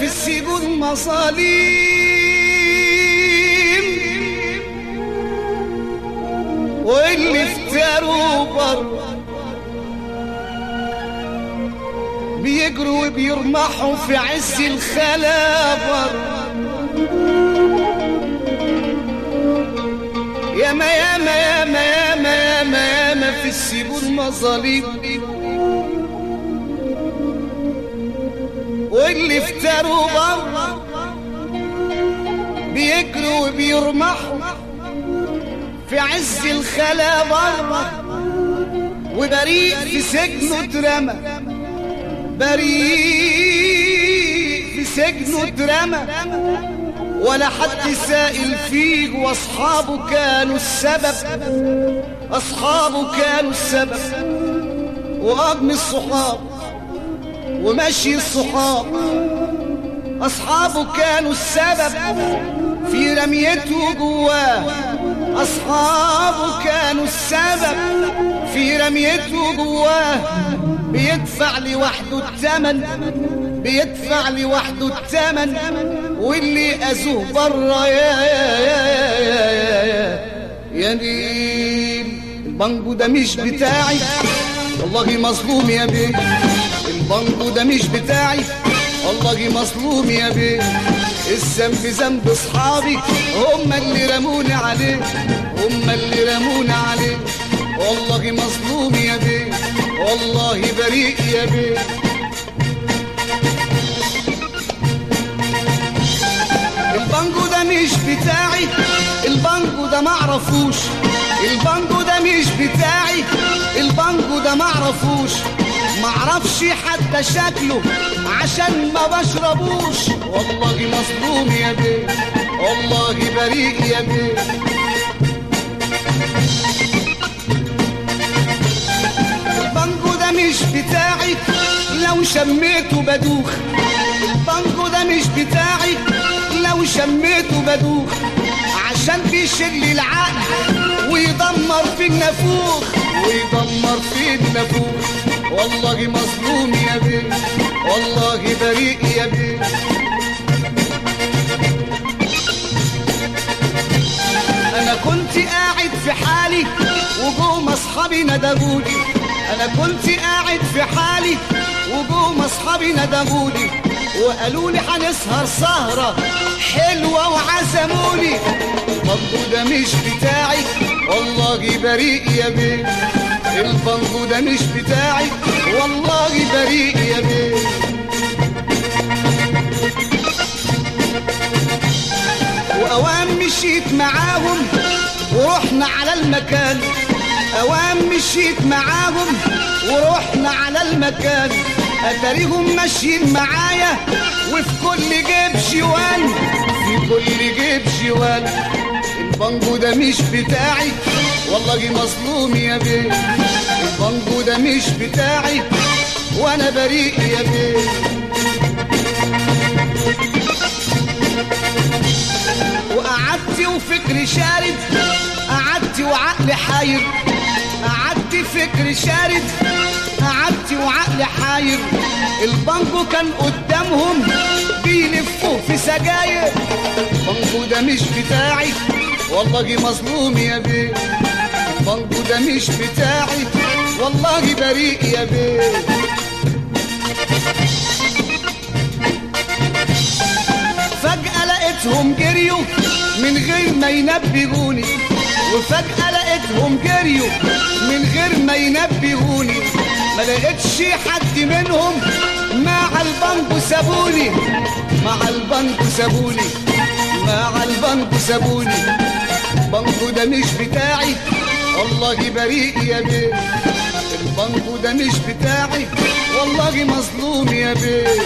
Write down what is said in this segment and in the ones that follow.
في السجون مظالم واللي افتروا بره بيجروا وبيرمحوا في عز الخلابر. ياما ياما ياما ياما ياما ياما في السجون مظالم واللي افتروا بره بيجروا وبيرمحوا في عز الخلابر. وبريء في سجنه اترمى، بريء في سجنه اترمى ولا حد سائل فيه، واصحابه كانوا السبب، اصحابه كانوا السبب. وأجم الصحاب ومشي الصحاب اصحابه كانوا السبب في رميته جواه، اصحابه كانوا السبب في رميته جواه. بيدفع لوحده الثمن، بيدفع لوحده الثمن، واللي اذوه بره يا نيل. البانجو ده مش بتاعي والله مظلوم يا بيه، البانجو ده مش بتاعي والله مظلوم يا بيه. الذنب ذنب اصحابي هم اللي رموني عليه، هم اللي رموني عليه. والله مظلوم يا بيه، والله بريء يا بيه. البانجو ده مش بتاعي، البانجو ده معرفوش، البانجو ده مش بتاعي، البانجو ده معرفوش. معرفش حتى شكله عشان ما بشربوش. والله مظلوم يا بيه، والله بريء يا بيه. البانجو ده مش بتاعي لو شميته بدوخ، البانجو ده مش بتاعي لو شميته بدوخ، عشان بيشل العقل ويدمر في النافوخ، ويدمر في النافوخ. والله مظلوم يا بيه، والله بريء يا بيه. انا كنت قاعد في حالي وجوم اصحابي ندهولي، انا كنت قاعد في حالي وجوم اصحابي ندهولي وقالوا لي هنسهر سهره حلوه وعزموني. البانجو ده مش بتاعي والله بريء يا بيه، البانجو ده مش بتاعي والله بريء يا بيه. واوام مشيت معاهم ورحنا على المكان، اوام مشيت معاهم ورحنا على المكان. اتاريهم ماشيين معايا وفي كل جيب شوال، في كل جيب شوال. البانجو ده مش بتاعي والله مظلوم يا بيه، البانجو ده مش بتاعي وانا بريء يا بيه. وقعدت وفكري شارد، قعدت وعقلي حاير، قعدت فكري شارد، قعدت وعقلي حاير. البانجو كان قدامهم بيلفوا في سجاير. البانجو ده مش بتاعي والله مظلوم يا بيه، البانجو ده مش بتاعي والله بريء يا بيه. فجأة لقيتهم جريوا من غير ما ينبهوني، وفجأة لقيتهم جريوا من غير ما ينبهوني. ما لقيتش حد منهم مع البانجو سابوني، مع البانجو سابوني، مع البانجو سابوني. البانجو ده مش بتاعي والله بريء يا بيه، البانجو ده مش بتاعي والله مظلوم يا بيه.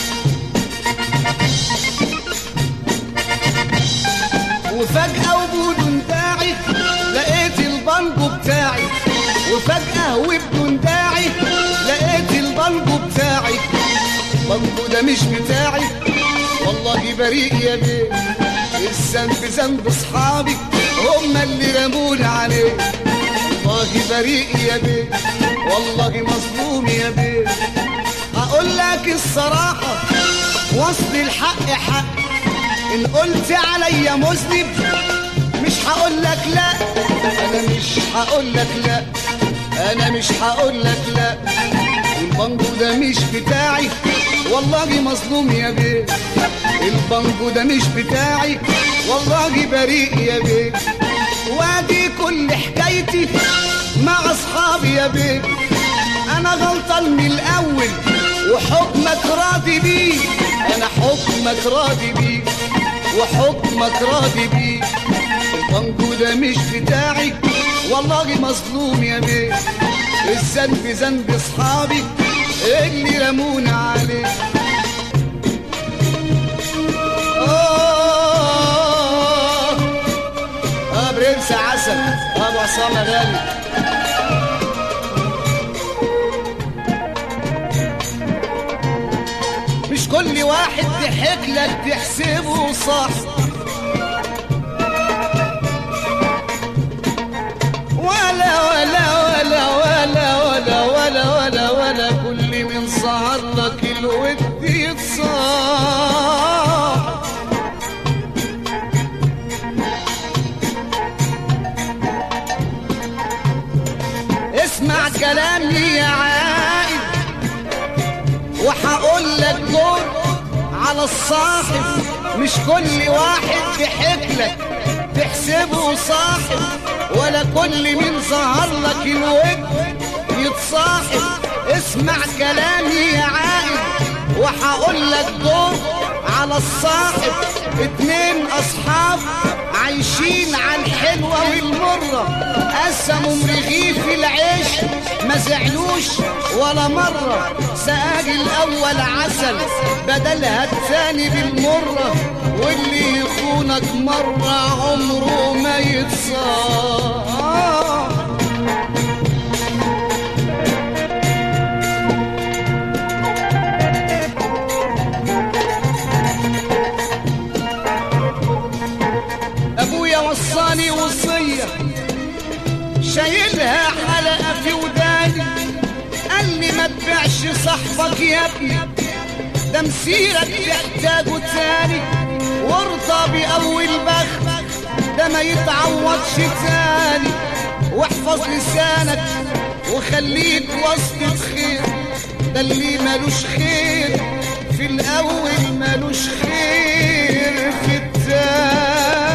وفجأة وبدون داعي لقيت البانجو بتاعي، وفجأة وبدون داعي لقيت البانجو بتاعي. البانجو ده مش بتاعي والله بريء يا بيه، الذنب ذنب اصحابي هم اللي رموني عليه. والله بريء يا بيه، والله مظلوم يا بيه. هقول لك الصراحة وصل الحق حق. ان قلت عليا مذنب مش هقول لك لا، انا مش هقول لك لا، انا مش هقول لك لا. البانجو ده مش بتاعي والله مظلوم يا بيه، البانجو ده مش بتاعي والله بريء يا بيه. وادي كل حكايتي مع اصحابي يا بيه، انا غلطان من الاول وحكمك راضي بيه، انا حكمك راضي بيه وحكمك راضي بيه. البانجو ده مش بتاعي والله مظلوم يا بيه، الذنب ذنب اصحابي اللي رمونا عليه. برنس عسل ابو عصام غالي. مش كل واحد ضحك لك تحسبه صح، ولا ولا ولا ولا ولا ولا ولا ولا كل من سهر لك الود يتصاح. اسمع كلامي يا عائد وحقول لك دور على الصاحب، مش كل واحد ضحكلك تحسبه صاحب، ولا كل من ظهر لك الود يتصاحب. اسمع كلامي يا عائد وحقول لك دور على الصاحب. اتنين اصحاب عايشين على الحلوة والمرة، قسموا رغيف العيش ما زعلوش ولا مرة. سقاج الاول عسل بدلها الثاني بالمرة، واللي يخونك مرة عمره ما يتصاح. ابويا وصاني وصية شايلها حلقة في وداني، قال لي ما تبيعش صاحبك يا ابني ده مسيرك تحتاجه تاني، وارضى بأول بخت ده ما يتعوضش تاني. واحفظ لسانك وخليك وسط خير، ده اللي مالوش خير في الأول مالوش خير في التاني.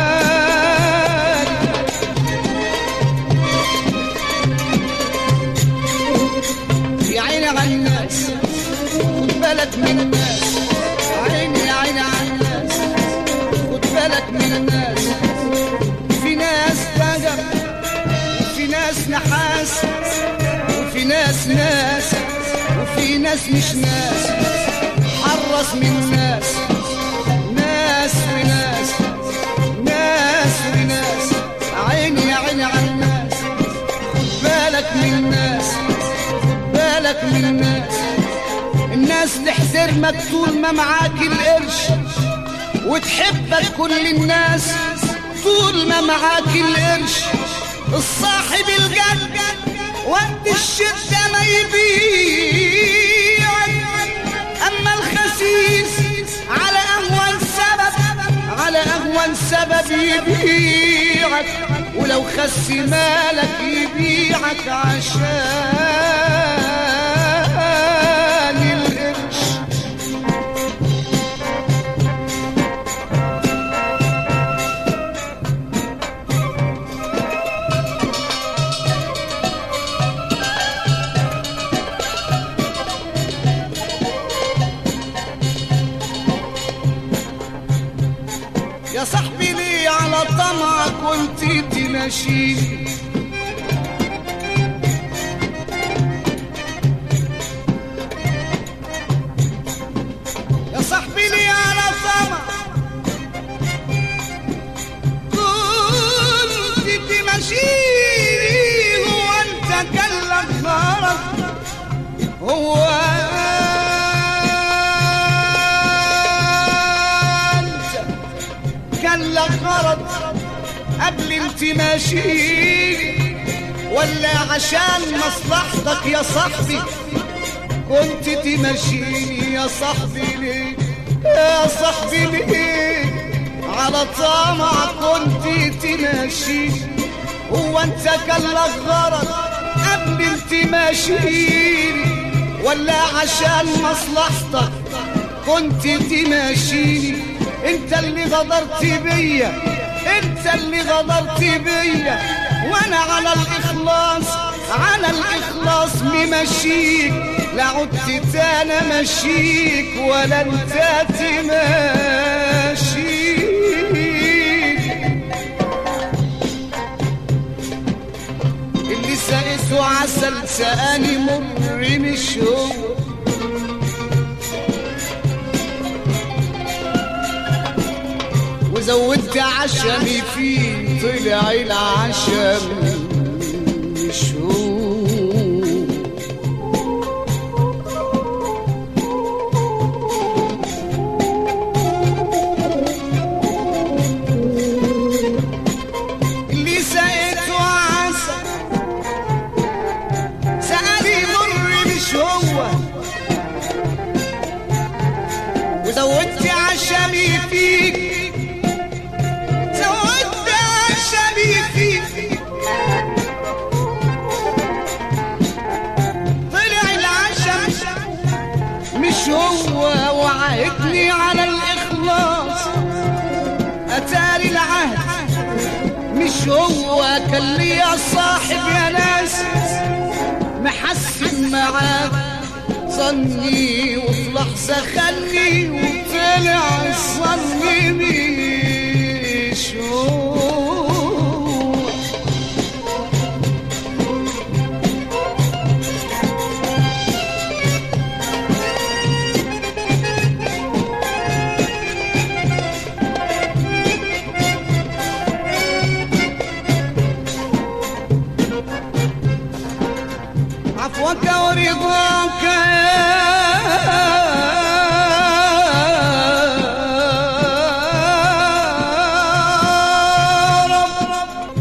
يا عيني على الناس خد بالك من الناس، عيني يا عيني على الناس خد بالك من الناس. في ناس بجر وفي ناس نحاس وفي ناس ناس وفي ناس مش ناس. حرص من ناس، ناس وناس ناس وناس. عيني يا عيني على الناس خد بالك من الناس خد بالك من الناس. الناس تحترمك طول ما معاك القرش، وتحبك كل الناس طول ما معاك القرش. الصاحب الجد وقت الشدة ما يبيعك، أما الخسيس على أهون سبب يبيعك، ولو خس مالك يبيعك عشان القرش. يا صاحبي ليه على طمعك وانت تمشيني، يا صاحبي ليه على طمعك كنت تمشيني. هو انت كلك غرض، هو كان لك غرض قبل انت ماشي، ولا عشان مصلحتك يا صاحبي كنت تمشيني؟ يا صاحبي ليه يا صاحبي ليه على طمع كنت تماشي؟ هو انت كان لك غرض قبل انت ماشيني ولا عشان مصلحتك كنت تماشيني؟ انت اللي غدرت بيا، انت اللي غدرت بيا، وانا على الاخلاص ممشيك، لا عدت تانا مشيك ولا انت تماشيك. اللي سقيته عسل سقاني مر مش هو، وزودت عشمي فيه طلع العشم مش هو. اللي سقيته عسل سقاني مر مش هو، وزودت عشمي فيك، مش هو. وعهدني على الإخلاص أتاري العهد مش هو. كان لي يا صاحب يا ناس محسن معاك ظني، وفي لحظة خلني وطلع ظني مش هو. عفوك ورضاك يا رب،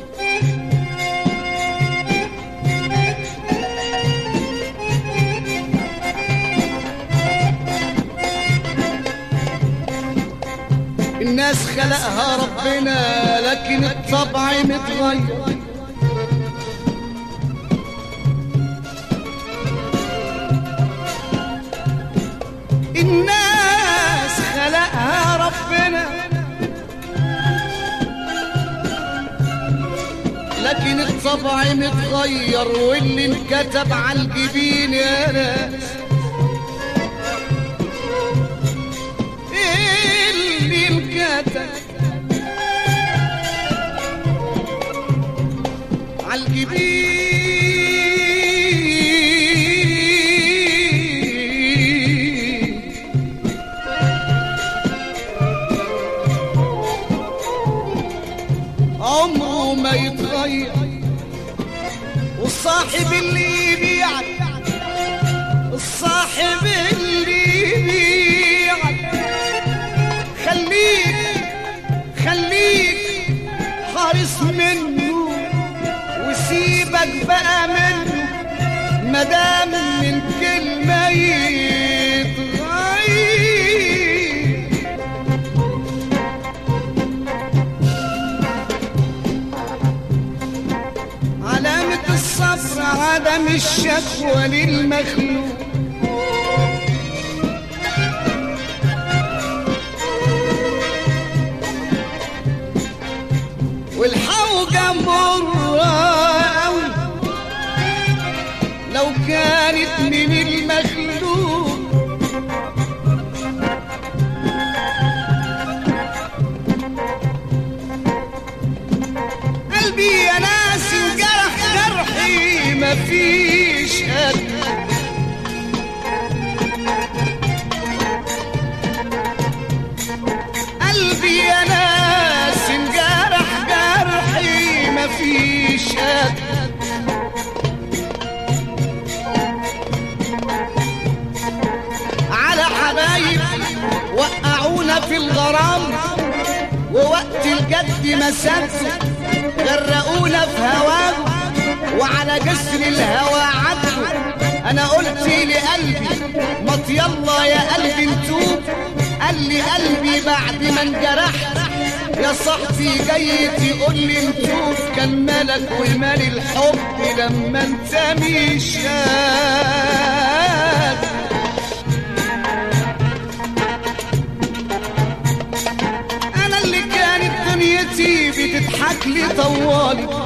الناس خلقها ربنا لكن الطبع متغير. الناس خلقها ربنا لكن الطبع متغير، واللي انكتب على الجبين يا ناس، اللي انكتب على الجبين عمره ما يتغير. والصاحب اللي يبيعك، الصاحب اللي يبيعك خليك حارس منه، وسيبك بقى منه مدام من كلمة يتغير. علامة الصبر عدم الشكوى للمخلوق، والحوجة مرة أوي لو كانت من المخلوق. قلبي يا ناس انجرح جرحي مفيش قد، قلبي يا ناس انجرح جرحي مفيش قد. على حبايب وقعونا في الغرام، ووقت الجد مسدوا غرقونا في هواه، وعلى جسر الهوى عدوا. انا قلت لقلبي مط يلا يا قلبي نتوب، بعد ما انجرحت يا صاحبي جاي تقول لي نشوف كان مالك ومال الحب لما انت مشيت. انا اللي كانت دنيتي بتضحك لي طوالي